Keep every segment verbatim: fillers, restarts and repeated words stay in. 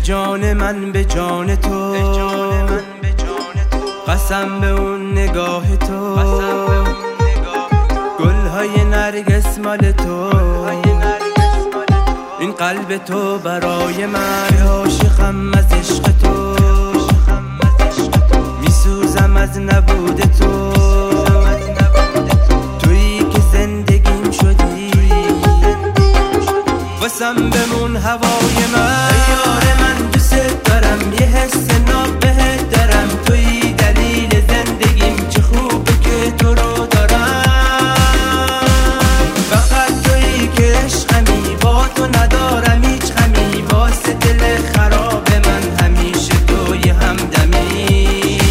جان من به جان تو، قسم به اون نگاه تو، گلهای نرگس مال تو، این قلب تو برای من، عاشقم از عشق تو، میسوزم از نبود تو، تویی که زندگیم شدی، واسم بمون هوای من. یار من دوست دارم، یه حس ناب بهت دارم، تویی دلیل زندگیم، چه خوبه که تو رو دارم، فقط تویی که عشقمی، با تو ندارم هیچ غمی، واسه دل خراب من همیشه توی همدمی.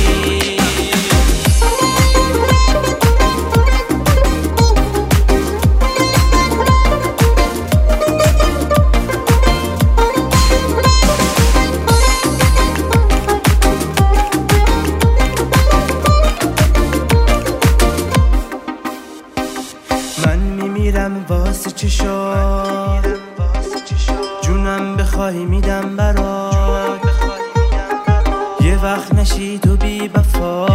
من میمیرم واسه چشات، جونم بخوای میدم برات، یه وقت نشی تو بی وفا،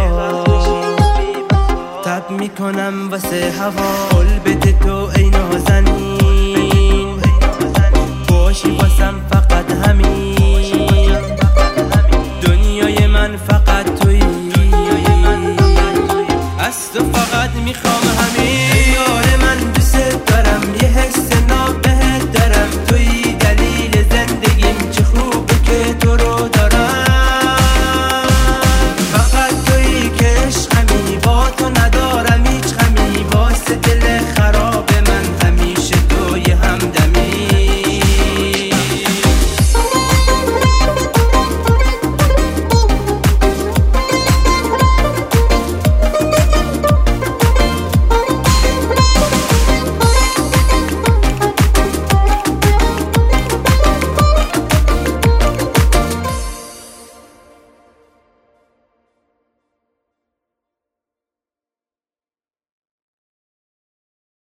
تب میکنم واسه هوا، قول بده تو ای نازنین، باشی واسه